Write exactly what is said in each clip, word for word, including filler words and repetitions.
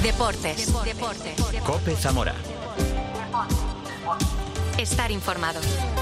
Deportes. Deportes. COPE Zamora. Estar informado.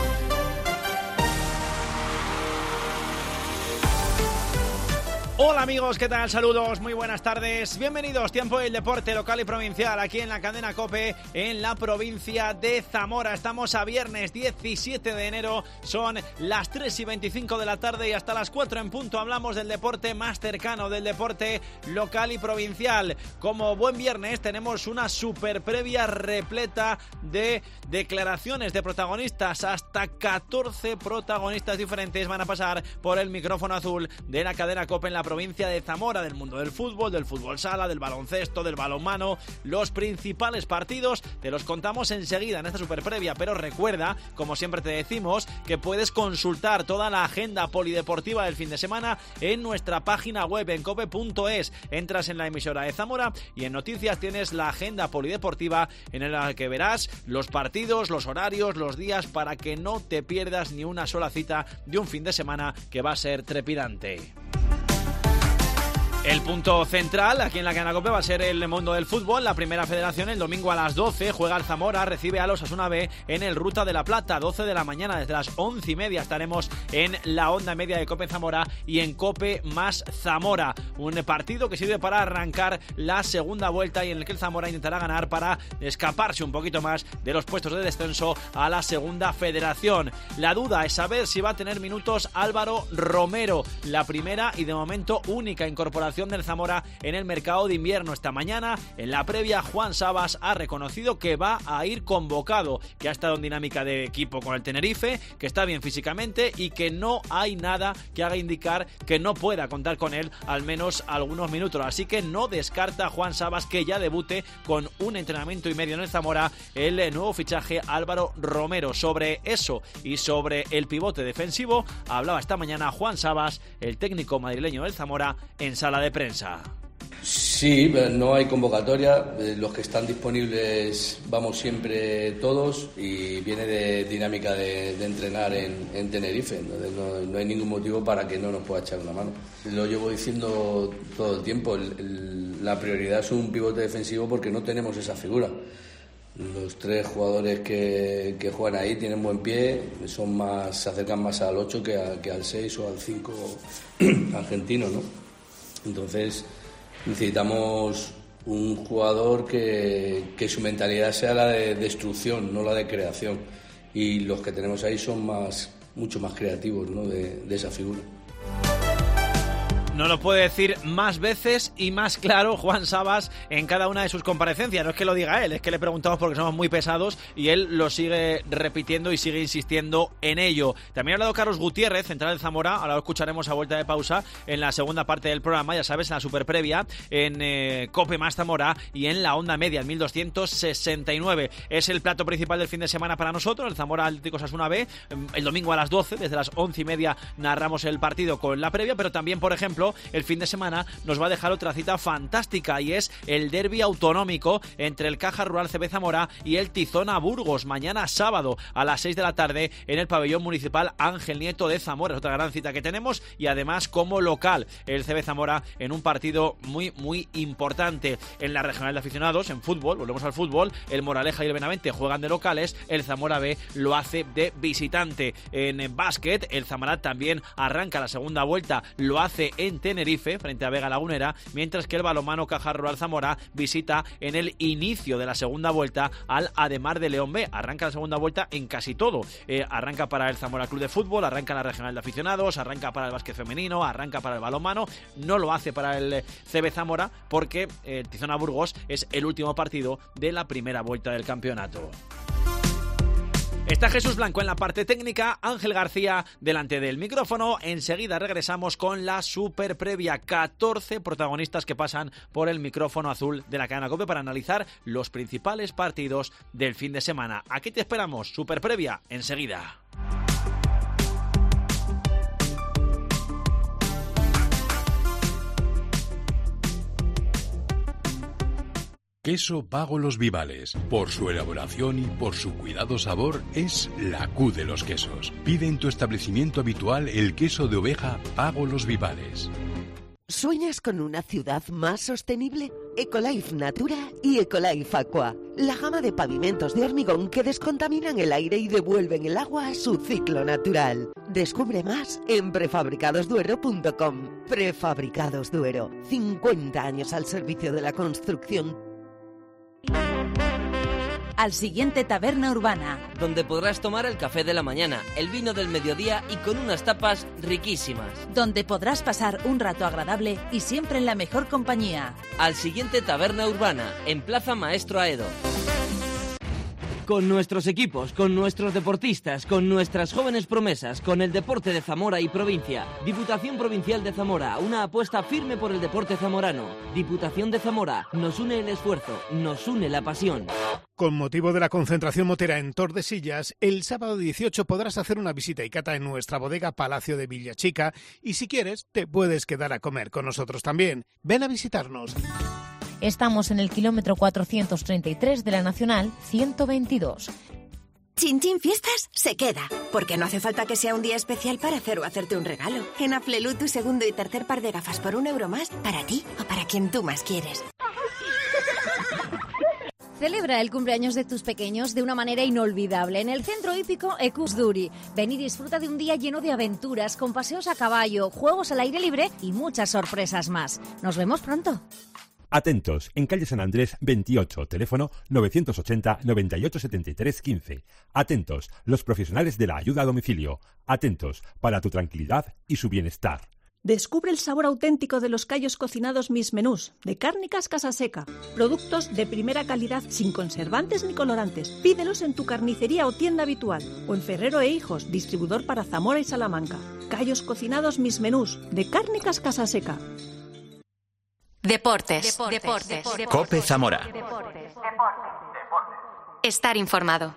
Hola amigos, ¿qué tal? Saludos, muy buenas tardes. Bienvenidos, tiempo del deporte local y provincial aquí en la cadena COPE en la provincia de Zamora. Estamos a viernes diecisiete de enero, son las tres y veinticinco de la tarde y hasta las cuatro en punto hablamos del deporte más cercano, del deporte local y provincial. Como buen viernes tenemos una super previa repleta de declaraciones de protagonistas. Hasta catorce protagonistas diferentes van a pasar por el micrófono azul de la cadena COPE en la provincia de Zamora, del mundo del fútbol, del fútbol sala, del baloncesto, del balonmano. Los principales partidos te los contamos enseguida en esta super previa, pero recuerda, como siempre te decimos, que puedes consultar toda la agenda polideportiva del fin de semana en nuestra página web en cope punto es. Entras en la emisora de Zamora y en noticias tienes la agenda polideportiva en la que verás los partidos, los horarios, los días, para que no te pierdas ni una sola cita de un fin de semana que va a ser trepidante. El punto central aquí en la cadena COPE va a ser el mundo del fútbol. La primera federación el domingo a las doce juega el Zamora, recibe a los Osasuna B en el Ruta de la Plata, doce de la mañana. Desde las once y media estaremos en la onda media de COPE Zamora y en COPE más Zamora. Un partido que sirve para arrancar la segunda vuelta y en el que el Zamora intentará ganar para escaparse un poquito más de los puestos de descenso a la segunda federación. La duda es saber si va a tener minutos Álvaro Romero, la primera y de momento única incorporación del Zamora en el mercado de invierno. Esta mañana, en la previa, Juan Sabas ha reconocido que va a ir convocado, que ha estado en dinámica de equipo con el Tenerife, que está bien físicamente y que no hay nada que haga indicar que no pueda contar con él al menos algunos minutos. Así que no descarta Juan Sabas que ya debute con un entrenamiento y medio en el Zamora el nuevo fichaje Álvaro Romero. Sobre eso y sobre el pivote defensivo hablaba esta mañana Juan Sabas, el técnico madrileño del Zamora, en sala de prensa. Sí, no hay convocatoria, los que están disponibles vamos siempre todos y viene de dinámica de, de entrenar en, en Tenerife, entonces no, no hay ningún motivo para que no nos pueda echar una mano. Lo llevo diciendo todo el tiempo, el, el, la prioridad es un pivote defensivo porque no tenemos esa figura. Los tres jugadores que, que juegan ahí tienen buen pie, son más, se acercan más al ocho que, a, que al seis o al cinco argentino, ¿no? Entonces necesitamos un jugador que, que su mentalidad sea la de destrucción, no la de creación. Y los que tenemos ahí son más, mucho más creativos, ¿no? de, de esa figura. No lo puede decir más veces y más claro Juan Sabas en cada una de sus comparecencias. No es que lo diga él, es que le preguntamos porque somos muy pesados y él lo sigue repitiendo y sigue insistiendo en ello. También ha hablado Carlos Gutiérrez, central de Zamora, ahora lo escucharemos a vuelta de pausa en la segunda parte del programa, ya sabes, en la super previa, en eh, COPE más Zamora y en la onda media, en mil doscientos sesenta y nueve. Es el plato principal del fin de semana para nosotros, el Zamora Atlético Osasuna B. El domingo a las doce, desde las once y media, narramos el partido con la previa, pero también, por ejemplo, el fin de semana nos va a dejar otra cita fantástica y es el derbi autonómico entre el Caja Rural C B Zamora y el Tizona Burgos, mañana sábado a las seis de la tarde en el pabellón municipal Ángel Nieto de Zamora. Es otra gran cita que tenemos y además como local el C B Zamora en un partido muy muy importante. En la regional de aficionados, en fútbol, volvemos al fútbol, el Moraleja y el Benavente juegan de locales, el Zamora B lo hace de visitante. En básquet, el Zamora también arranca la segunda vuelta, lo hace en Tenerife frente a Vega Lagunera, mientras que el balonmano Caja Rural Zamora visita en el inicio de la segunda vuelta al Ademar de León B. Arranca la segunda vuelta en casi todo. Eh, arranca para el Zamora Club de Fútbol, arranca la regional de aficionados, arranca para el básquet femenino, arranca para el balonmano. No lo hace para el C B Zamora porque el eh, Tizona Burgos es el último partido de la primera vuelta del campeonato. Está Jesús Blanco en la parte técnica, Ángel García delante del micrófono. Enseguida regresamos con la super previa. catorce protagonistas que pasan por el micrófono azul de la cadena COPE para analizar los principales partidos del fin de semana. Aquí te esperamos, super previa, enseguida. Queso Pago Los Vivales. Por su elaboración y por su cuidado sabor, es la Q de los quesos. Pide en tu establecimiento habitual el queso de oveja Pago Los Vivales. ¿Sueñas con una ciudad más sostenible? Ecolife Natura y Ecolife Aqua, la gama de pavimentos de hormigón que descontaminan el aire y devuelven el agua a su ciclo natural. Descubre más en prefabricados duero punto com. Prefabricados Duero, cincuenta años al servicio de la construcción. Al siguiente Taberna Urbana, donde podrás tomar el café de la mañana, el vino del mediodía y con unas tapas riquísimas. Donde podrás pasar un rato agradable y siempre en la mejor compañía. Al siguiente Taberna Urbana, en Plaza Maestro Aedo. Con nuestros equipos, con nuestros deportistas, con nuestras jóvenes promesas, con el deporte de Zamora y provincia. Diputación Provincial de Zamora, una apuesta firme por el deporte zamorano. Diputación de Zamora, nos une el esfuerzo, nos une la pasión. Con motivo de la concentración motera en Tordesillas, el sábado dieciocho podrás hacer una visita y cata en nuestra bodega Palacio de Villachica y si quieres te puedes quedar a comer con nosotros también. Ven a visitarnos. Estamos en el kilómetro cuatrocientos treinta y tres de la Nacional ciento veintidós. Chin Chin Fiestas se queda, porque no hace falta que sea un día especial para hacer o hacerte un regalo. En Aflelu tu segundo y tercer par de gafas por un euro más para ti o para quien tú más quieres. Celebra el cumpleaños de tus pequeños de una manera inolvidable en el Centro Hípico Equus-Duri. Ven y disfruta de un día lleno de aventuras, con paseos a caballo, juegos al aire libre y muchas sorpresas más. Nos vemos pronto. Atentos, en calle San Andrés veintiocho, teléfono novecientos ochenta, noventa y ocho, setenta y tres, quince. Atentos, los profesionales de la ayuda a domicilio. Atentos, para tu tranquilidad y su bienestar. Descubre el sabor auténtico de los callos cocinados Mis Menús, de Cárnicas Casaseca. Productos de primera calidad, sin conservantes ni colorantes. Pídelos en tu carnicería o tienda habitual. O en Ferrero e Hijos, distribuidor para Zamora y Salamanca. Callos cocinados Mis Menús, de Cárnicas Casaseca. Deportes. Deportes. Deportes. Deportes. COPE Zamora. Deportes. Estar informado.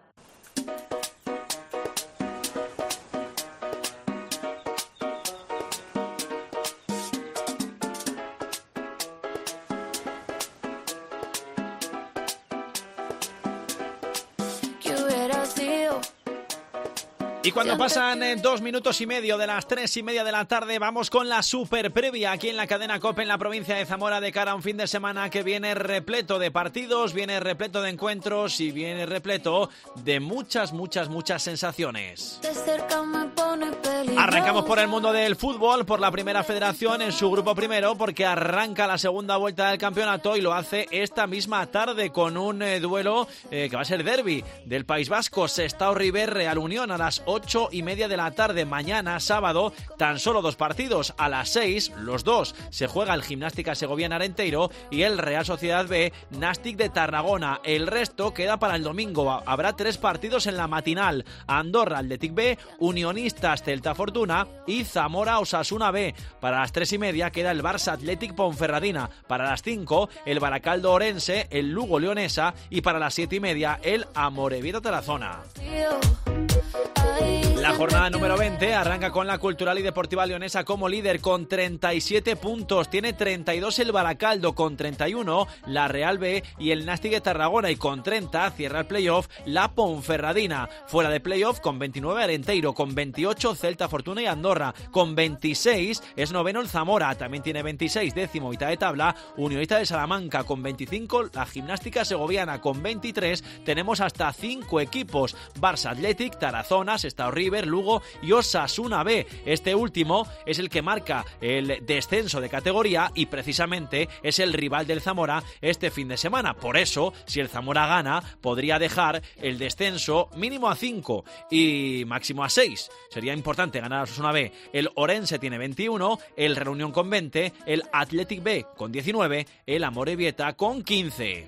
Y cuando pasan eh, dos minutos y medio de las tres y media de la tarde, vamos con la super previa aquí en la cadena COPE en la provincia de Zamora de cara a un fin de semana que viene repleto de partidos, viene repleto de encuentros y viene repleto de muchas, muchas, muchas sensaciones. Arrancamos por el mundo del fútbol, por la primera federación en su grupo primero, porque arranca la segunda vuelta del campeonato y lo hace esta misma tarde con un eh, duelo eh, que va a ser derbi del País Vasco. Sestao River Real Unión a las ocho y media de la tarde. Mañana, sábado, tan solo dos partidos. A las seis, los dos, se juega el Gimnástica Segoviana Arenteiro y el Real Sociedad B Nàstic de Tarragona. El resto queda para el domingo. Habrá tres partidos en la matinal: Andorra Athletic B, Unionistas Celta Fortuna y Zamora Osasuna B. Para las tres y media queda el Barça Athletic Ponferradina. Para las cinco, el Baracaldo Orense, el Lugo Leonesa y para las siete y media, el Amorebieta Tarazona. La jornada número veinte arranca con la Cultural y Deportiva Leonesa como líder con treinta y siete puntos. Tiene treinta y dos el Baracaldo, con treinta y uno la Real B y el Nàstic de Tarragona, y con treinta cierra el playoff la Ponferradina. Fuera de playoff con veintinueve Arenteiro, con veintiocho Celta Fortuna y Andorra, con veintiséis es noveno el Zamora, también tiene veintiséis, décimo mitad de tabla Unionista de Salamanca, con veinticinco la Gimnástica Segoviana, con veintitrés tenemos hasta cinco equipos: Barça Athletic, Tarazona, Sestao River, Lugo y Osasuna B. Este último es el que marca el descenso de categoría y precisamente es el rival del Zamora este fin de semana. Por eso, si el Zamora gana, podría dejar el descenso mínimo a cinco y máximo a seis. Sería importante ganar a Osasuna B. El Orense tiene veintiuno, el Real Unión con veinte, el Athletic B con diecinueve, el Amorebieta con quince.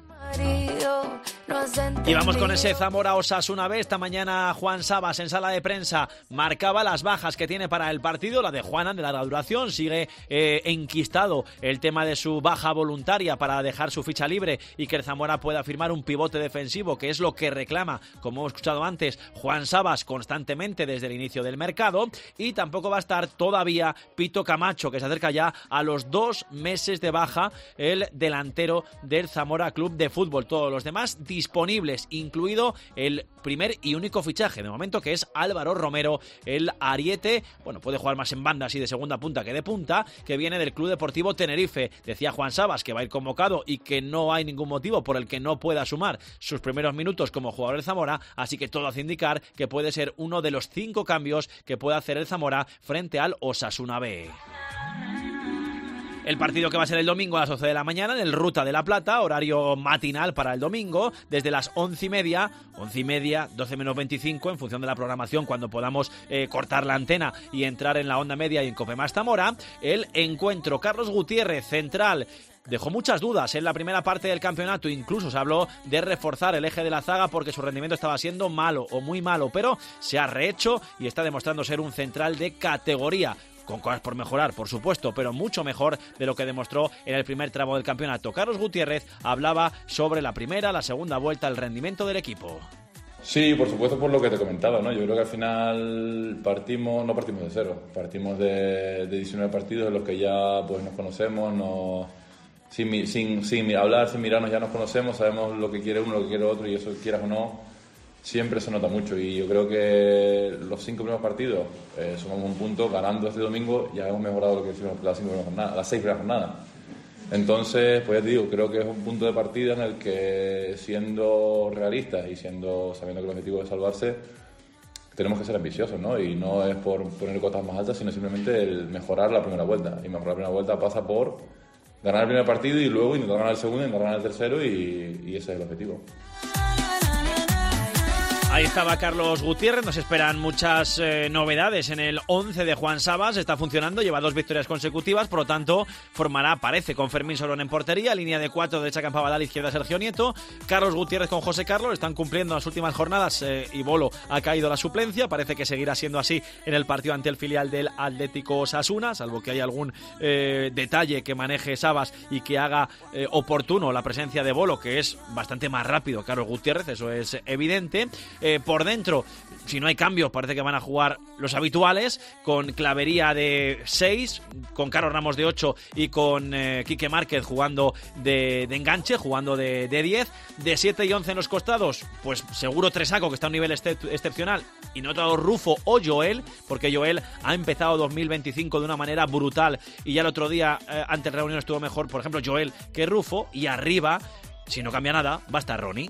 Y vamos con ese Zamora Osasuna B. Esta mañana Juan Sabas en sala de prensa marcaba las bajas que tiene para el partido. La de Juanan, de larga duración, sigue eh, enquistado el tema de su baja voluntaria para dejar su ficha libre y que el Zamora pueda firmar un pivote defensivo, que es lo que reclama, como hemos escuchado antes, Juan Sabas constantemente desde el inicio del mercado. Y tampoco va a estar todavía Pito Camacho, que se acerca ya a los dos meses de baja, el delantero del Zamora Club de Fútbol. Todos los demás disponibles, incluido el primer y único fichaje de momento, que es Álvaro Romero, el ariete. Bueno, puede jugar más en banda así de segunda punta que de punta, que viene del Club Deportivo Tenerife. Decía Juan Sabas que va a ir convocado y que no hay ningún motivo por el que no pueda sumar sus primeros minutos como jugador del Zamora, así que todo hace indicar que puede ser uno de los cinco cambios que puede hacer el Zamora frente al Osasuna B. El partido que va a ser el domingo a las once de la mañana en el Ruta de la Plata, horario matinal para el domingo, desde las once y media, once y media, doce menos veinticinco, en función de la programación, cuando podamos eh, cortar la antena y entrar en la onda media y en Cope Más Zamora, el encuentro. Carlos Gutiérrez, central, dejó muchas dudas en la primera parte del campeonato, incluso se habló de reforzar el eje de la zaga porque su rendimiento estaba siendo malo o muy malo, pero se ha rehecho y está demostrando ser un central de categoría. Con cosas por mejorar, por supuesto, pero mucho mejor de lo que demostró en el primer tramo del campeonato. Carlos Gutiérrez hablaba sobre la primera, la segunda vuelta, el rendimiento del equipo. Sí, por supuesto, por lo que te comentaba, ¿no? Yo creo que al final partimos, no partimos de cero, partimos de, de diecinueve partidos en los que ya pues nos conocemos, no, sin, sin, sin hablar, sin mirarnos, ya nos conocemos, sabemos lo que quiere uno, lo que quiere otro, y eso, quieras o no, siempre se nota mucho. Y yo creo que los cinco primeros partidos eh, sumamos un punto, ganando este domingo ya hemos mejorado lo que hicimos las, cinco primeras jornadas, las seis primeras jornadas. Entonces, pues ya te digo, creo que es un punto de partida en el que, siendo realistas y siendo sabiendo que el objetivo es salvarse, tenemos que ser ambiciosos, ¿no? Y no es por poner cotas más altas, sino simplemente el mejorar la primera vuelta. Y mejorar la primera vuelta pasa por ganar el primer partido y luego intentar ganar el segundo, intentar ganar el tercero, y, y ese es el objetivo. Ahí estaba Carlos Gutiérrez. Nos esperan muchas eh, novedades en el once de Juan Sabas. Está funcionando, lleva dos victorias consecutivas, por lo tanto formará, parece, con Fermín Solón en portería, línea de cuatro, derecha Campabadal, izquierda Sergio Nieto, Carlos Gutiérrez con José Carlos. Están cumpliendo las últimas jornadas eh, y Bolo ha caído la suplencia. Parece que seguirá siendo así en el partido ante el filial del Atlético Osasuna, salvo que haya algún eh, detalle que maneje Sabas y que haga eh, oportuno la presencia de Bolo, que es bastante más rápido Carlos Gutiérrez, eso es evidente. Eh, por dentro, si no hay cambios, parece que van a jugar los habituales, con Clavería de seis, con Carlos Ramos de ocho y con eh, Quique Márquez jugando de, de enganche, jugando de, de diez. De siete y once en los costados, pues seguro Tresaco, que está a un nivel excep- excepcional, y no todo Rufo o Joel, porque Joel ha empezado dos mil veinticinco de una manera brutal y ya el otro día eh, ante el Reunión estuvo mejor, por ejemplo, Joel que Rufo. Y arriba, si no cambia nada, va a estar Ronnie.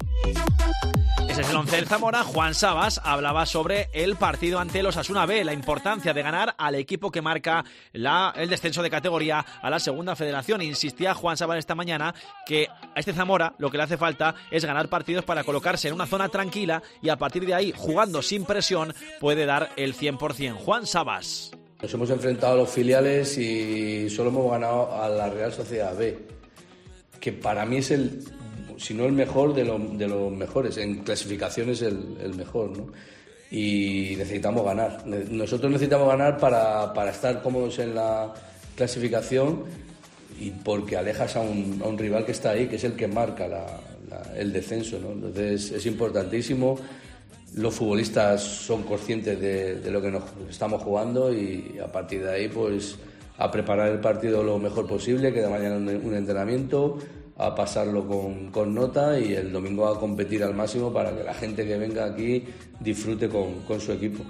Ese es el once del Zamora. Juan Sabas hablaba sobre el partido ante el Osasuna B, la importancia de ganar al equipo que marca la, el descenso de categoría a la segunda federación. Insistía Juan Sabas esta mañana que a este Zamora lo que le hace falta es ganar partidos para colocarse en una zona tranquila y a partir de ahí, jugando sin presión, puede dar el cien por ciento. Juan Sabas. Nos hemos enfrentado a los filiales y solo hemos ganado a la Real Sociedad B, que para mí es el, si no el mejor de, lo, de los mejores, en clasificaciones el, el mejor, ¿no? Y necesitamos ganar. Nosotros necesitamos ganar para, para estar cómodos en la clasificación y porque alejas a un, a un rival que está ahí, que es el que marca la, la, el descenso, ¿no? Entonces es importantísimo. Los futbolistas son conscientes de, de lo que nos estamos jugando y a partir de ahí pues a preparar el partido lo mejor posible, que de mañana un, un entrenamiento, a pasarlo con, con nota y el domingo a competir al máximo para que la gente que venga aquí disfrute con, con su equipo.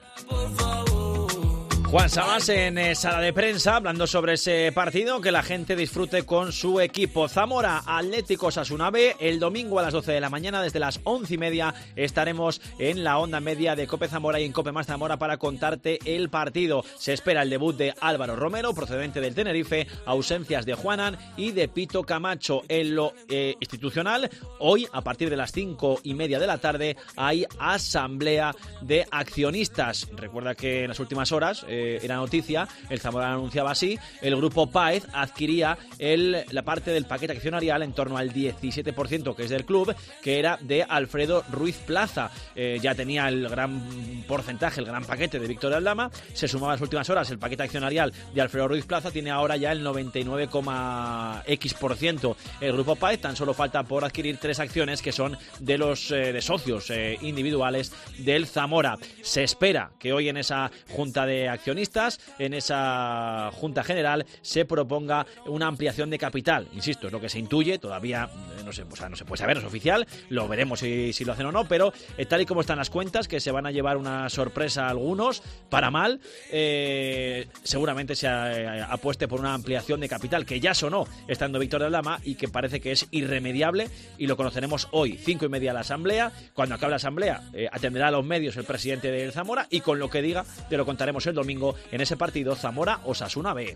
Juan Sabas en eh, sala de prensa hablando sobre ese partido, que la gente disfrute con su equipo. Zamora Atlético Osasuna B, el domingo a las doce de la mañana, desde las once y media estaremos en la onda media de Cope Zamora y en Cope Más Zamora para contarte el partido. Se espera el debut de Álvaro Romero, procedente del Tenerife, ausencias de Juanan y de Pito Camacho. En lo eh, institucional, hoy a partir de las cinco y media de la tarde hay asamblea de accionistas. Recuerda que en las últimas horas eh, era noticia, el Zamora anunciaba así, el grupo Páez adquiría el, la parte del paquete accionarial en torno al diecisiete por ciento que es del club, que era de Alfredo Ruiz Plaza. Eh, ya tenía el gran porcentaje, el gran paquete de Víctor Aldama, se sumaba en las últimas horas el paquete accionarial de Alfredo Ruiz Plaza, tiene ahora ya el noventa y nueve coma x por ciento el grupo Páez. Tan solo falta por adquirir tres acciones que son de los eh, de socios eh, individuales del Zamora. Se espera que hoy en esa junta de accionistas accionistas en esa Junta General se proponga una ampliación de capital. Insisto, es lo que se intuye, todavía no se, o sea, no se puede saber, no es oficial, lo veremos si, si lo hacen o no, pero eh, tal y como están las cuentas, que se van a llevar una sorpresa a algunos, para mal, eh, seguramente se a, apueste por una ampliación de capital, que ya sonó estando Víctor de Aldama y que parece que es irremediable, y lo conoceremos hoy, cinco y media la asamblea. Cuando acabe la asamblea eh, atenderá a los medios el presidente del Zamora, y con lo que diga te lo contaremos el domingo en ese partido Zamora-Osasuna B.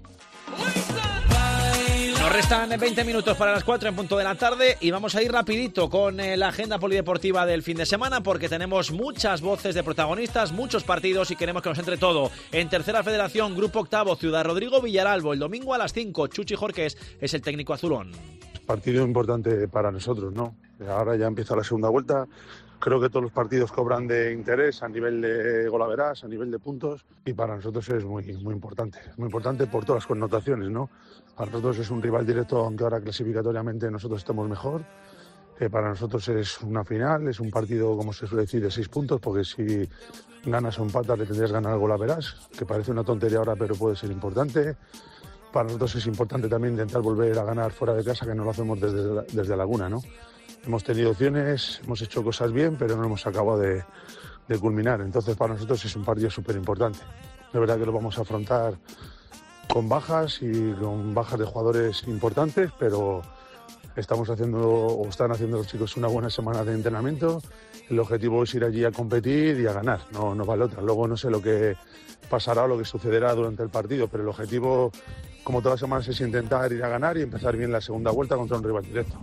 Nos restan veinte minutos para las cuatro en punto de la tarde y vamos a ir rapidito con eh, la agenda polideportiva del fin de semana, porque tenemos muchas voces de protagonistas, muchos partidos, y queremos que nos entre todo. En Tercera Federación, Grupo Octavo, Ciudad Rodrigo Villaralbo, el domingo a las cinco, Chuchi Jorqués es el técnico azulón. Partido importante para nosotros, ¿no? Ahora ya empieza la segunda vuelta. Creo que todos los partidos cobran de interés a nivel de golaveras, a nivel de puntos, y para nosotros es muy, muy importante. Muy importante por todas las connotaciones, ¿no? Para nosotros es un rival directo, aunque ahora clasificatoriamente nosotros estemos mejor. Eh, para nosotros es una final, es un partido, como se suele decir, de seis puntos, porque si ganas o empatas le tendrías que ganar al golaveras, que parece una tontería ahora, pero puede ser importante. Para nosotros es importante también intentar volver a ganar fuera de casa, que no lo hacemos desde, desde Laguna, ¿no? Hemos tenido opciones, hemos hecho cosas bien, pero no hemos acabado de, de culminar. Entonces, para nosotros es un partido súper importante. De verdad que lo vamos a afrontar con bajas y con bajas de jugadores importantes, pero estamos haciendo, o están haciendo los chicos, una buena semana de entrenamiento. El objetivo es ir allí a competir y a ganar, no, no vale otra. Luego no sé lo que pasará o lo que sucederá durante el partido, pero el objetivo, como todas las semanas, es intentar ir a ganar y empezar bien la segunda vuelta contra un rival directo.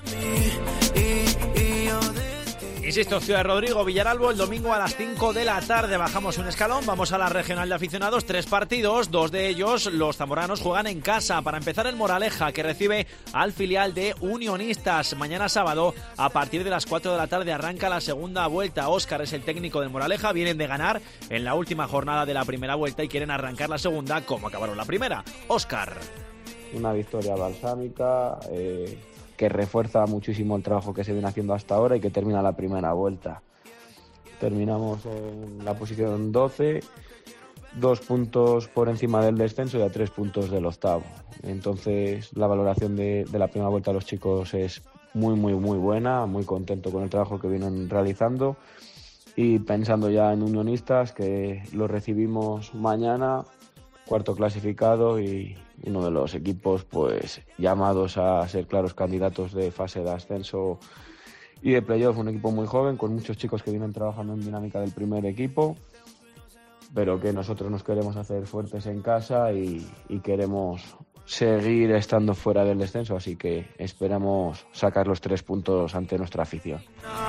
Insisto, Ciudad Rodrigo Villaralbo, el domingo a las cinco de la tarde. Bajamos un escalón, vamos a la regional de aficionados, tres partidos, dos de ellos los zamoranos juegan en casa. Para empezar, el Moraleja, que recibe al filial de Unionistas. Mañana sábado, a partir de las cuatro de la tarde, arranca la segunda vuelta. Óscar es el técnico del Moraleja, vienen de ganar en la última jornada de la primera vuelta y quieren arrancar la segunda como acabaron la primera. Óscar. Una victoria balsámica, eh... que refuerza muchísimo el trabajo que se viene haciendo hasta ahora y que termina la primera vuelta. Terminamos en la posición doce, dos puntos por encima del descenso y a tres puntos del octavo. Entonces la valoración de, de la primera vuelta de los chicos es muy, muy, muy buena, muy contento con el trabajo que vienen realizando y pensando ya en Unionistas, que lo recibimos mañana, cuarto clasificado y uno de los equipos pues llamados a ser claros candidatos de fase de ascenso y de playoff. Un equipo muy joven, con muchos chicos que vienen trabajando en dinámica del primer equipo, pero que nosotros nos queremos hacer fuertes en casa y, y queremos seguir estando fuera del descenso, así que esperamos sacar los tres puntos ante nuestra afición.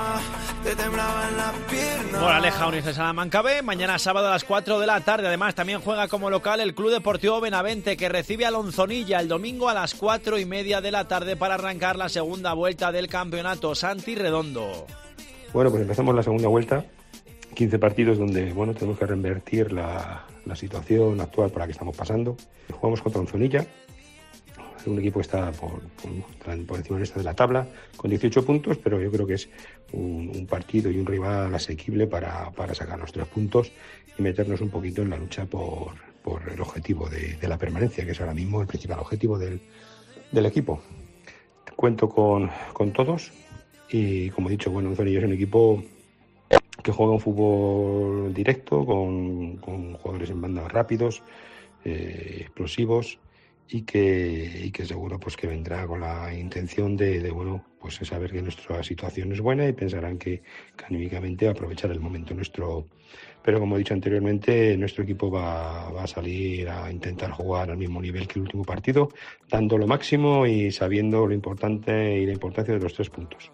Moraleja, Unices Salamanca B, mañana sábado a las cuatro de la tarde. Además, también juega como local el Club Deportivo Benavente, que recibe a Lonzonilla el domingo a las cuatro y media de la tarde para arrancar la segunda vuelta del campeonato. Santi Redondo. Bueno, pues empezamos la segunda vuelta, quince partidos donde, bueno, tenemos que reinvertir la, la situación actual por la que estamos pasando. Jugamos contra Lonzonilla, un equipo que está por, por, por encima de la tabla con dieciocho puntos, pero yo creo que es un, un partido y un rival asequible para, para sacar los tres puntos y meternos un poquito en la lucha por, por el objetivo de, de la permanencia, que es ahora mismo el principal objetivo del, del equipo. Cuento con, con todos y, como he dicho, bueno, Lonzonilla es un equipo que juega un fútbol directo con, con jugadores en bandas rápidos, eh, explosivos, y que, y que seguro pues que vendrá con la intención de, de bueno, pues saber que nuestra situación es buena y pensarán que, que anímicamente aprovechar el momento nuestro. Pero como he dicho anteriormente, nuestro equipo va, va a salir a intentar jugar al mismo nivel que el último partido, dando lo máximo y sabiendo lo importante y la importancia de los tres puntos.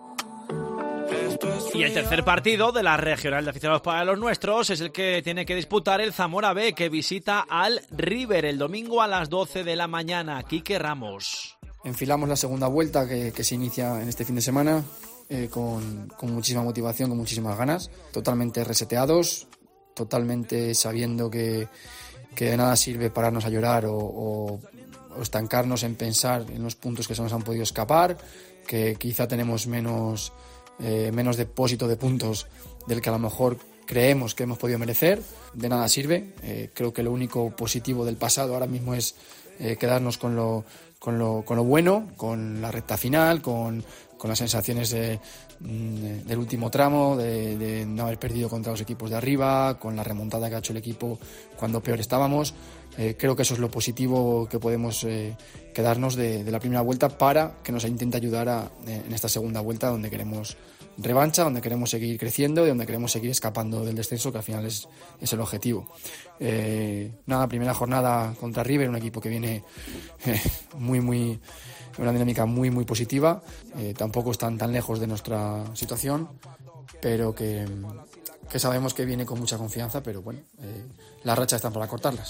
Y el tercer partido de la regional de aficionados para los nuestros es el que tiene que disputar el Zamora B, que visita al River el domingo a las doce de la mañana. Quique Ramos. Enfilamos la segunda vuelta que, que se inicia en este fin de semana eh, con, con muchísima motivación, con muchísimas ganas, totalmente reseteados, totalmente sabiendo que, que de nada sirve pararnos a llorar o, o, o estancarnos en pensar en los puntos que se nos han podido escapar, que quizá tenemos menos... Eh, menos depósito de puntos del que a lo mejor creemos que hemos podido merecer. De nada sirve. Eh, creo que lo único positivo del pasado ahora mismo es eh, quedarnos con lo, con, lo, con lo bueno, con la recta final, con, con las sensaciones de, de, del último tramo, de, de no haber perdido contra los equipos de arriba, con la remontada que ha hecho el equipo cuando peor estábamos. Eh, creo que eso es lo positivo que podemos eh, quedarnos de, de la primera vuelta para que nos intente ayudar a, eh, en esta segunda vuelta, donde queremos revancha, donde queremos seguir creciendo y donde queremos seguir escapando del descenso, que al final es, es el objetivo. Eh, nada, primera jornada contra River, un equipo que viene eh, muy, muy, una dinámica muy, muy positiva. Eh, tampoco están tan lejos de nuestra situación, pero que, que sabemos que viene con mucha confianza, pero bueno, eh, las rachas están para cortarlas.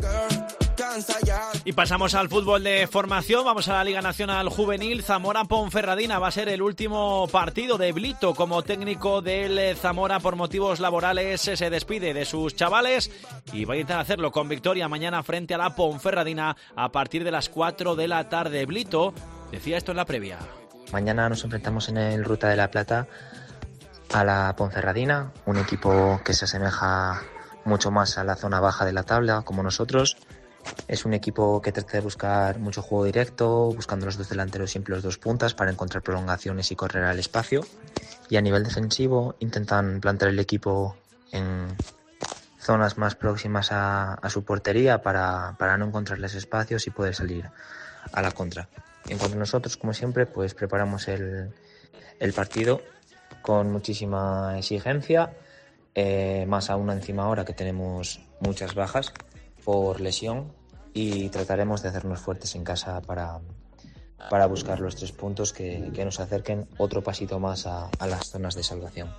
Y pasamos al fútbol de formación, vamos a la Liga Nacional Juvenil. Zamora-Ponferradina va a ser el último partido de Blito como técnico del Zamora. Por motivos laborales se despide de sus chavales y va a intentar hacerlo con victoria mañana frente a la Ponferradina a partir de las cuatro de la tarde. Blito decía esto en la previa. Mañana nos enfrentamos en el Ruta de la Plata a la Ponferradina, un equipo que se asemeja mucho más a la zona baja de la tabla como nosotros. Es un equipo que trata de buscar mucho juego directo, buscando los dos delanteros, siempre los dos puntas, para encontrar prolongaciones y correr al espacio. Y a nivel defensivo intentan plantear el equipo en zonas más próximas a, a su portería para, para no encontrarles espacios y poder salir a la contra. En cuanto a nosotros, como siempre, pues preparamos el, el partido con muchísima exigencia, eh, más aún encima ahora que tenemos muchas bajas por lesión, y trataremos de hacernos fuertes en casa para, para buscar los tres puntos que, que nos acerquen otro pasito más a, a las zonas de salvación.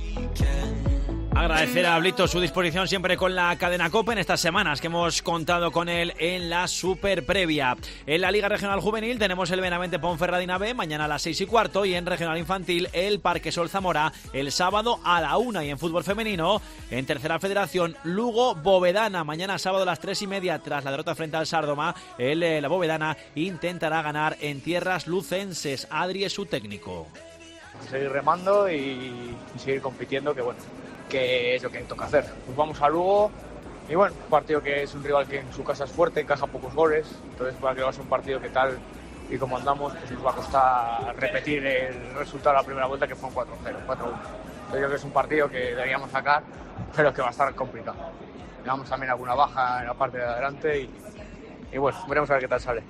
Agradecer a Blito su disposición siempre con la cadena COPE en estas semanas que hemos contado con él en la super previa. En la Liga Regional Juvenil tenemos el Benavente Ponferradina B mañana a las seis y cuarto, y en Regional Infantil el Parquesol Zamora el sábado a la una, y en fútbol femenino en Tercera Federación Lugo Bovedana mañana sábado a las tres y media. Tras la derrota frente al Sárdoma, el, la Bovedana intentará ganar en tierras lucenses. Adri es su técnico. Seguir remando y, y seguir compitiendo, que bueno, que es lo que toca hacer. Pues vamos a Lugo y bueno, un partido que es un rival que en su casa es fuerte, encaja pocos goles, entonces para que va a ser un partido que tal y como andamos, pues nos va a costar repetir el resultado de la primera vuelta, que fue un cuatro cero, cuatro uno. Entonces yo creo que es un partido que deberíamos sacar, pero que va a estar complicado. Llevamos también alguna baja en la parte de adelante y, y bueno, veremos a ver qué tal sale.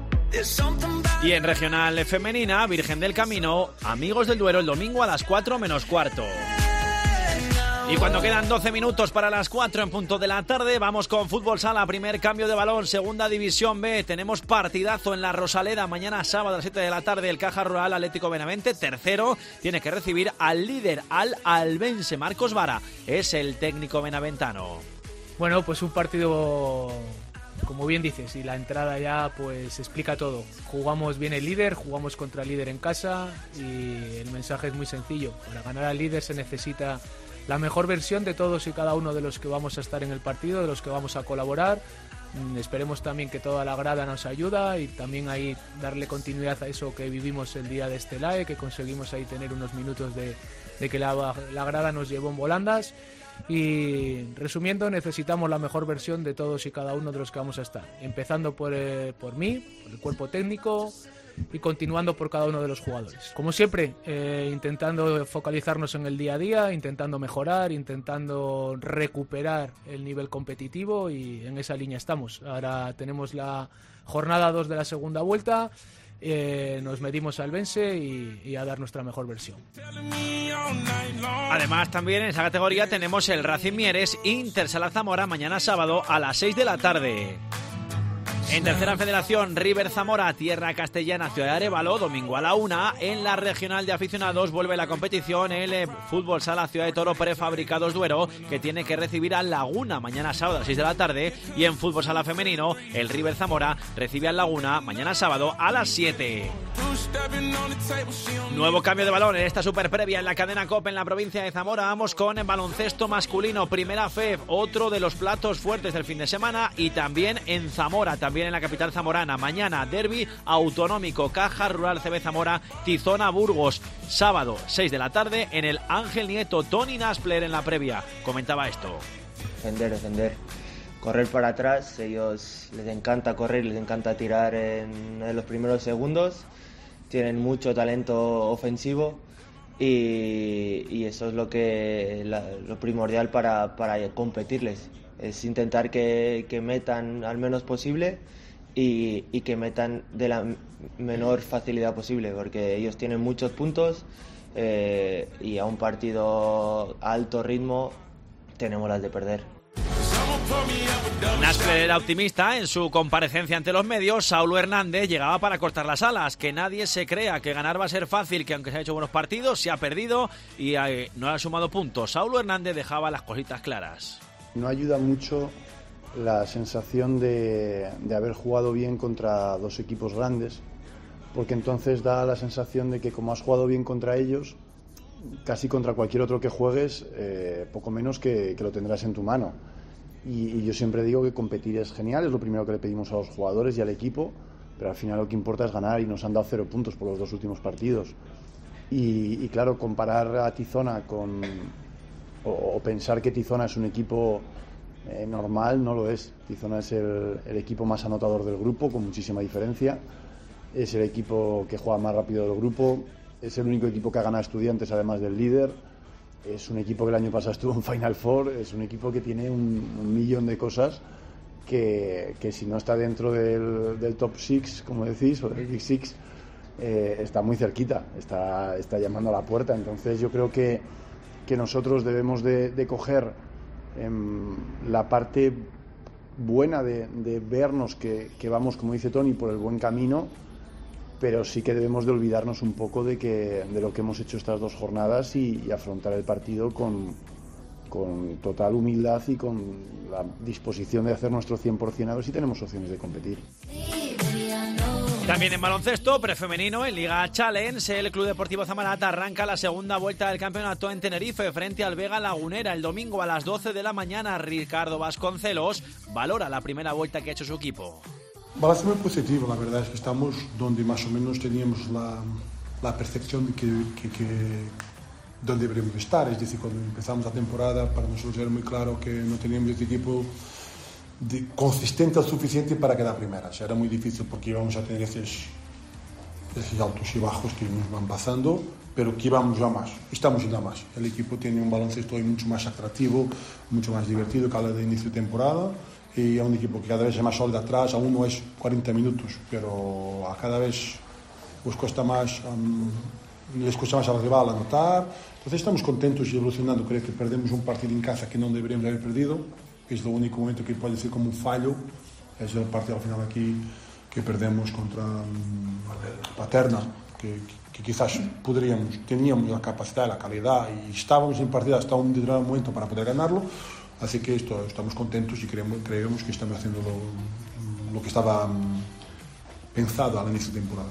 Y en Regional Femenina, Virgen del Camino, Amigos del Duero el domingo a las cuatro menos cuarto. Y cuando quedan doce minutos para las cuatro en punto de la tarde, vamos con Fútbol Sala, primer cambio de balón, Segunda División B. Tenemos partidazo en la Rosaleda, mañana sábado a las siete de la tarde, el Caja Rural Atlético Benavente, tercero, tiene que recibir al líder, al albense. Marcos Vara es el técnico benaventano. Bueno, pues un partido, como bien dices, y la entrada ya pues explica todo. Jugamos bien el líder, jugamos contra el líder en casa, y el mensaje es muy sencillo. Para ganar al líder se necesita la mejor versión de todos y cada uno de los que vamos a estar en el partido, de los que vamos a colaborar. Esperemos también que toda la grada nos ayuda, y también ahí darle continuidad a eso que vivimos el día de Estelae, que conseguimos ahí tener unos minutos de, de que la, la grada nos llevó en volandas. Y resumiendo, necesitamos la mejor versión de todos y cada uno de los que vamos a estar, empezando por, eh, por mí, por el cuerpo técnico, y continuando por cada uno de los jugadores. Como siempre, eh, intentando focalizarnos en el día a día, intentando mejorar, intentando recuperar el nivel competitivo, y en esa línea estamos. Ahora tenemos la jornada dos de la segunda vuelta, eh, nos medimos al Bense y, y a dar nuestra mejor versión. Además, también en esa categoría tenemos el Racing Mieres Inter Sala Zamora mañana sábado a las seis de la tarde. En Tercera Federación, River Zamora, Tierra Castellana, Ciudad de Arévalo, domingo a la una. En la Regional de Aficionados vuelve la competición el Fútbol Sala Ciudad de Toro Prefabricados Duero, que tiene que recibir al Laguna mañana sábado a las seis de la tarde. Y en Fútbol Sala Femenino, el River Zamora recibe al Laguna mañana sábado a las siete. Nuevo cambio de balón en esta super previa en la cadena COPE en la provincia de Zamora. Vamos con el baloncesto masculino, Primera F E B, otro de los platos fuertes del fin de semana, y también en Zamora, también también en la capital zamorana. Mañana, derbi autonómico, Caja Rural C B Zamora, Tizona Burgos. Sábado, seis de la tarde, en el Ángel Nieto. Tony Naspler en la previa comentaba esto. Defender, defender. Correr para atrás, ellos les encanta correr, les encanta tirar en, en los primeros segundos. Tienen mucho talento ofensivo y, y eso es lo que la, lo primordial para, para competirles. Es intentar que, que metan al menos posible y, y que metan de la menor facilidad posible, porque ellos tienen muchos puntos eh, y a un partido a alto ritmo tenemos las de perder. Naspler era optimista en su comparecencia ante los medios. Saulo Hernández llegaba para cortar las alas, que nadie se crea que ganar va a ser fácil, que aunque se ha hecho buenos partidos, se ha perdido y eh, no ha sumado puntos. Saulo Hernández dejaba las cositas claras. No ayuda mucho la sensación de, de haber jugado bien contra dos equipos grandes, porque entonces da la sensación de que como has jugado bien contra ellos, casi contra cualquier otro que juegues, eh, poco menos que, que lo tendrás en tu mano. Y, y yo siempre digo que competir es genial, es lo primero que le pedimos a los jugadores y al equipo, pero al final lo que importa es ganar y nos han dado cero puntos por los dos últimos partidos. Y, y claro, comparar a Tizona con... o, o pensar que Tizona es un equipo eh, normal, no lo es. Tizona es el, el equipo más anotador del grupo, con muchísima diferencia. Es el equipo que juega más rápido del grupo, es el único equipo que ha ganado Estudiantes además del líder. Es un equipo que el año pasado estuvo en Final Four, es un equipo que tiene un, un millón de cosas que, que si no está dentro del, del top six, como decís, o del Big Six, eh, está muy cerquita, está, está llamando a la puerta. Entonces yo creo que, que nosotros debemos de, de coger eh, la parte buena de, de vernos que, que vamos, como dice Tony, por el buen camino, pero sí que debemos de olvidarnos un poco de que de lo que hemos hecho estas dos jornadas y, y afrontar el partido con, con total humildad y con la disposición de hacer nuestro cien por ciento a ver si tenemos opciones de competir. También en baloncesto prefemenino, en Liga Challenge, el Club Deportivo Zamarata arranca la segunda vuelta del campeonato en Tenerife frente al Vega Lagunera el domingo a las doce de la mañana. Ricardo Vasconcelos valora la primera vuelta que ha hecho su equipo. Balance muy positivo, la verdad es que estamos donde más o menos teníamos la, la percepción de que, que, que donde deberíamos estar. Es decir, cuando empezamos la temporada para nosotros era muy claro que no teníamos este equipo de, consistente lo suficiente para quedar primeras. Era muy difícil porque íbamos a tener esos, esos altos y bajos que nos van pasando, pero que íbamos a más, estamos yendo a más. El equipo tiene un baloncesto hoy mucho más atractivo, mucho más divertido que el de inicio de temporada. Y es un equipo que cada vez es más sólido atrás, aún no es cuarenta minutos, pero a cada vez pues cuesta más, um, les cuesta más al rival anotar. Entonces estamos contentos y evolucionando. Creo que perdemos un partido en casa que no deberíamos haber perdido, es el único momento que puede ser como un fallo, es el partido al final aquí que perdemos contra um, Paterna, que, que quizás podríamos, teníamos la capacidad, la calidad y estábamos en partido hasta un determinado momento para poder ganarlo. Así que esto, estamos contentos y creemos, creemos que estamos haciendo lo, lo que estaba um, pensado al inicio de temporada.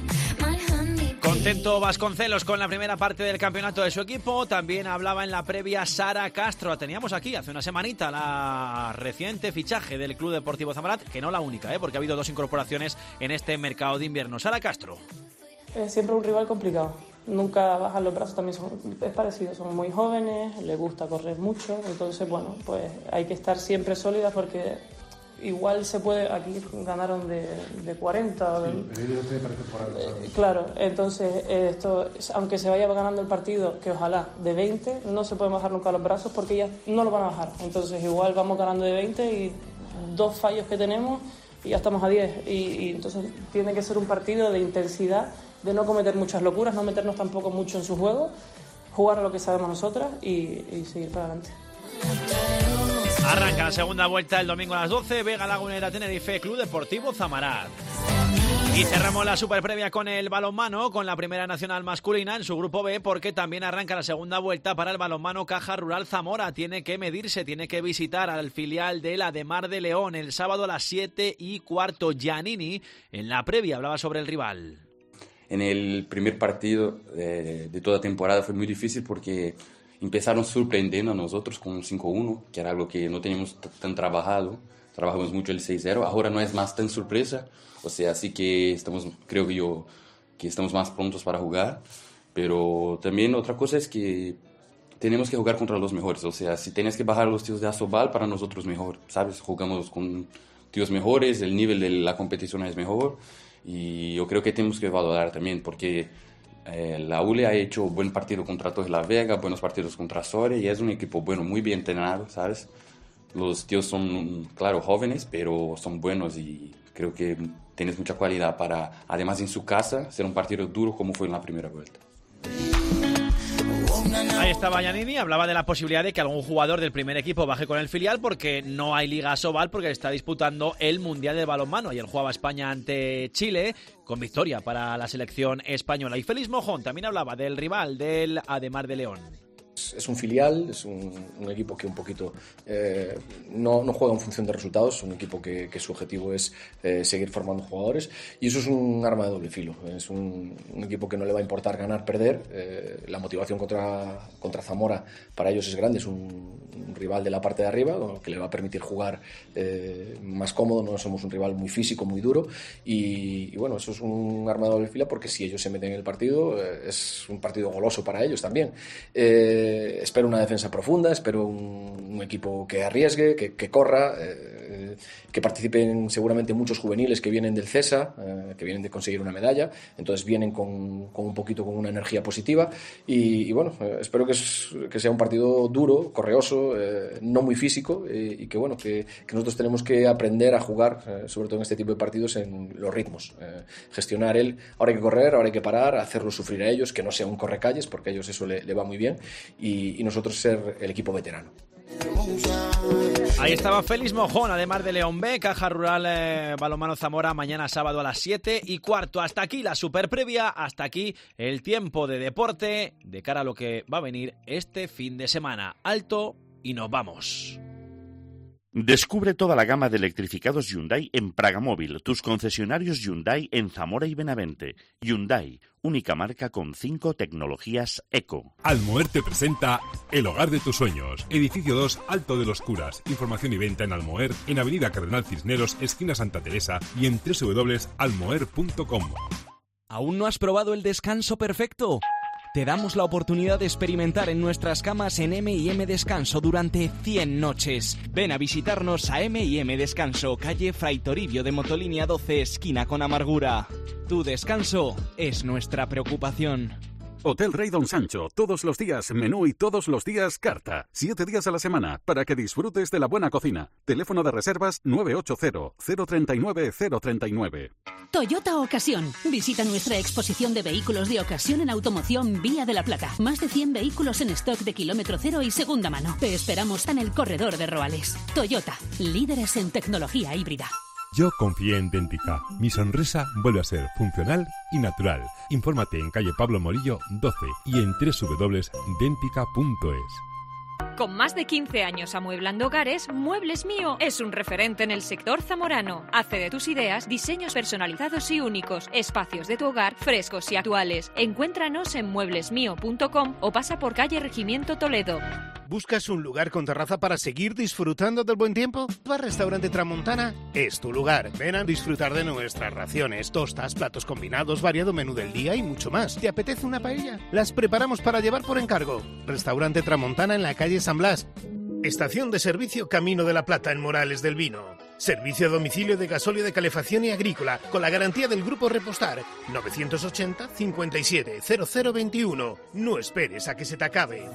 Contento Vasconcelos con la primera parte del campeonato de su equipo. También hablaba en la previa Sara Castro. Teníamos aquí hace una semanita la reciente fichaje del Club Deportivo Zamarat, que no la única, ¿eh? Porque ha habido dos incorporaciones en este mercado de invierno. Sara Castro. Es siempre un rival complicado. Nunca bajan los brazos, también son, es parecido, son muy jóvenes, les gusta correr mucho, entonces bueno, pues hay que estar siempre sólidas porque igual se puede, aquí ganaron de, de cuarenta, sí, de, eh, claro, entonces eh, esto, aunque se vaya ganando el partido, que ojalá de veinte, no se pueden bajar nunca los brazos porque ya no lo van a bajar, entonces igual vamos ganando de veinte y dos fallos que tenemos y ya estamos a diez, y, y entonces tiene que ser un partido de intensidad, de no cometer muchas locuras, no meternos tampoco mucho en su juego, jugar a lo que sabemos nosotras y, y seguir para adelante. Arranca la segunda vuelta el domingo a las doce, Vega Lagunera Tenerife, Club Deportivo Zamarat. Y cerramos la super previa con el balonmano, con la primera nacional masculina en su grupo B, porque también arranca la segunda vuelta para el balonmano Caja Rural Zamora. Tiene que medirse, tiene que visitar al filial de la de Mar de León el sábado a las siete y cuarto. Giannini en la previa hablaba sobre el rival. En el primer partido de, de toda temporada fue muy difícil porque empezaron sorprendiendo a nosotros con un cinco uno, que era algo que no teníamos t- tan trabajado. trabajamos mucho el seis cero, ahora no es más tan sorpresa, o sea, sí que estamos, creo que yo, que estamos más prontos para jugar, pero también otra cosa es que tenemos que jugar contra los mejores, o sea, si tienes que bajar los tíos de Asobal, para nosotros mejor, ¿sabes? Jugamos con tíos mejores, el nivel de la competición es mejor, y yo creo que tenemos que valorar también, porque eh, la U L E ha hecho buen partido contra Torre la Vega, buenos partidos contra Soria, y es un equipo bueno, muy bien entrenado, ¿sabes? Los tíos son, claro, jóvenes, pero son buenos y creo que tienes mucha cualidad para, además en su casa, ser un partido duro como fue en la primera vuelta. Ahí estaba Giannini, hablaba de la posibilidad de que algún jugador del primer equipo baje con el filial porque no hay Liga Asobal, porque está disputando el Mundial de Balonmano. Ayer jugaba España ante Chile con victoria para la selección española. Y Félix Mojón también hablaba del rival, del Ademar de León. Es un filial, es un, un equipo que un poquito eh, no, no juega en función de resultados, es un equipo que, que su objetivo es eh, seguir formando jugadores y eso es un arma de doble filo. Es un, un equipo que no le va a importar ganar, perder. Eh, la motivación contra, contra Zamora para ellos es grande, es un, un rival de la parte de arriba que le va a permitir jugar eh, más cómodo, no somos un rival muy físico, muy duro y, y bueno, eso es un arma de doble filo porque si ellos se meten en el partido eh, es un partido goloso para ellos también. Eh, Eh, espero una defensa profunda, espero un, un equipo que arriesgue, que, que corra, eh, que participen seguramente muchos juveniles que vienen del CESA, eh, que vienen de conseguir una medalla, entonces vienen con, con un poquito con una energía positiva y, y bueno, eh, espero que, es, que sea un partido duro, correoso, eh, no muy físico eh, y que bueno, que, que nosotros tenemos que aprender a jugar, eh, sobre todo en este tipo de partidos, en los ritmos, eh, gestionar el, ahora hay que correr, ahora hay que parar, hacerlos sufrir a ellos, que no sea un correcalles porque a ellos eso le, le va muy bien. Y, y nosotros ser el equipo veterano. Ahí estaba Félix Mojón, además de León B, Caja Rural eh, Balonmano Zamora, mañana sábado a las siete y cuarto. Hasta aquí la super previa, hasta aquí el tiempo de deporte de cara a lo que va a venir este fin de semana. Alto y nos vamos. Descubre toda la gama de electrificados Hyundai en Pragamóvil, tus concesionarios Hyundai en Zamora y Benavente. Hyundai, única marca con cinco tecnologías eco. Almoer te presenta El Hogar de tus Sueños. Edificio dos, Alto de los Curas. Información y venta en Almoer, en Avenida Cardenal Cisneros, esquina Santa Teresa y en doble u doble u doble u punto almoer punto com. ¿Aún no has probado el descanso perfecto? Te damos la oportunidad de experimentar en nuestras camas en eme y eme Descanso durante cien noches. Ven a visitarnos a eme y eme Descanso, calle Fray Toribio de Motolínea doce, esquina con Amargura. Tu descanso es nuestra preocupación. Hotel Rey Don Sancho, todos los días menú y todos los días carta. Siete días a la semana para que disfrutes de la buena cocina. Teléfono de reservas nueve ocho cero, cero tres nueve, cero tres nueve. Toyota Ocasión. Visita nuestra exposición de vehículos de ocasión en automoción Vía de la Plata. Más de cien vehículos en stock de kilómetro cero y segunda mano. Te esperamos en el corredor de Roales. Toyota, líderes en tecnología híbrida. Yo confié en Dentica. Mi sonrisa vuelve a ser funcional y natural. Infórmate en calle Pablo Morillo doce y en doble u doble u doble u punto dentica punto es. Con más de quince años amueblando hogares, Muebles Mío es un referente en el sector zamorano. Hace de tus ideas diseños personalizados y únicos, espacios de tu hogar frescos y actuales. Encuéntranos en muebles mío punto com o pasa por calle Regimiento Toledo. ¿Buscas un lugar con terraza para seguir disfrutando del buen tiempo? Bar Restaurante Tramontana es tu lugar. Ven a disfrutar de nuestras raciones, tostas, platos combinados, variado menú del día y mucho más. ¿Te apetece una paella? Las preparamos para llevar por encargo. Restaurante Tramontana en la calle San Blas. Estación de servicio Camino de la Plata en Morales del Vino. Servicio a domicilio de gasóleo de calefacción y agrícola con la garantía del Grupo Repostar. novecientos ochenta, cincuenta y siete, cero cero veintiuno. No esperes a que se te acabe.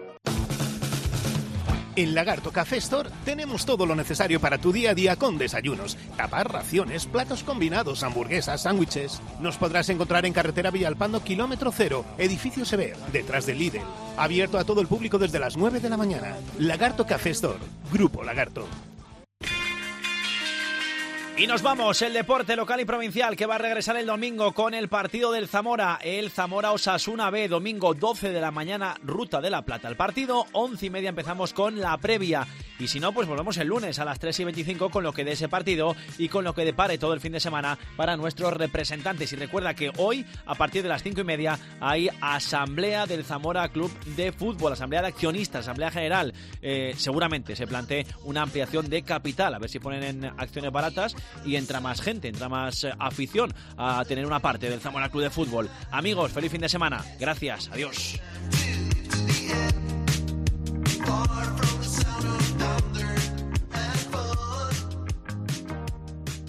En Lagarto Café Store tenemos todo lo necesario para tu día a día con desayunos, tapas, raciones, platos combinados, hamburguesas, sándwiches. Nos podrás encontrar en carretera Villalpando, kilómetro cero, edificio Sever, detrás del Lidl. Abierto a todo el público desde las nueve de la mañana. Lagarto Café Store, Grupo Lagarto. Y nos vamos, el deporte local y provincial que va a regresar el domingo con el partido del Zamora, el Zamora Osasuna B, domingo doce de la mañana, Ruta de la Plata. El partido, once y media empezamos con la previa. Y si no, pues volvemos el lunes a las tres y veinticinco con lo que dé ese partido y con lo que depare todo el fin de semana para nuestros representantes. Y recuerda que hoy, a partir de las cinco y media, hay asamblea del Zamora Club de Fútbol, asamblea de accionistas, asamblea general. Eh, seguramente se plantee una ampliación de capital, a ver si ponen en acciones baratas y entra más gente, entra más eh, afición a tener una parte del Zamora Club de Fútbol. Amigos, feliz fin de semana. Gracias. Adiós.